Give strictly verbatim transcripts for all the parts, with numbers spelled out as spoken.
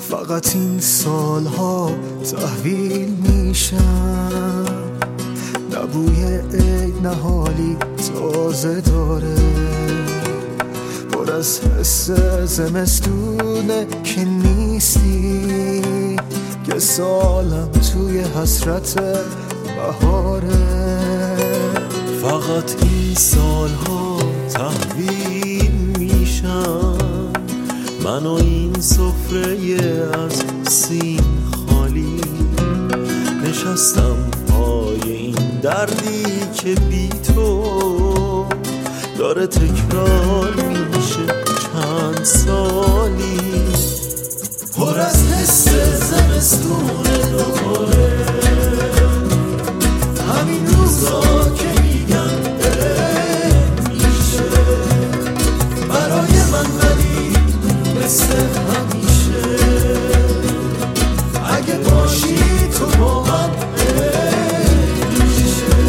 فقط این سالها تحویل میشم، نه بوی عید نه حالی تازه داره، پر از حس زمستونه که نیستی، که سالم توی حسرت بهاره. فقط این سالها تحویل میشم، من و این سفره از سیم خالی، نشستم پای این دردی که بی تو داره تکرار میشه چند سالی، پر از حس زمستون دوباره، همین روزا که میگن عید میشه برای من، ولی مثل همیشه اگه باشی تو با من عید میشه.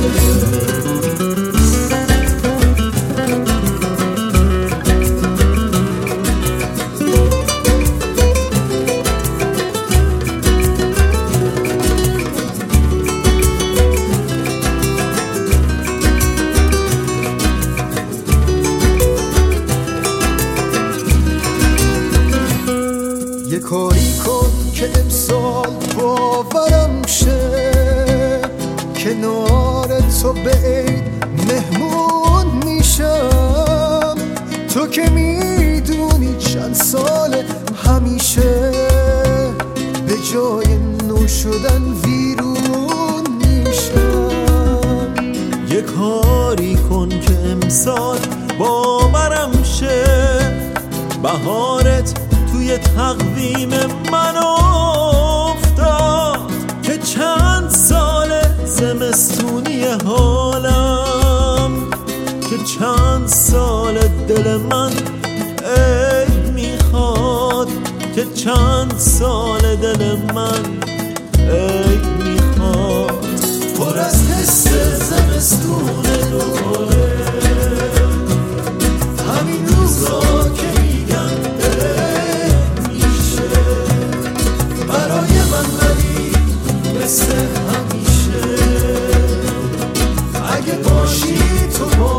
یه کاری کن که امسال باورم شه، کنار تو به عید مهمون میشم، تو که میدونی چند سال همیشه به جای نو شدن ویرون میشم. یه کاری کن که امسال باورم شه، بهارت توی تقویم من افتاد، که چند سال زمستونی حالم، که چند سال دل من عید میخواد، که چند سال دل من عید میخواد، پر از حس زمستون دوباره، همین روزا که میگن برای من، ولی مثل همیشه اگه باشی تو با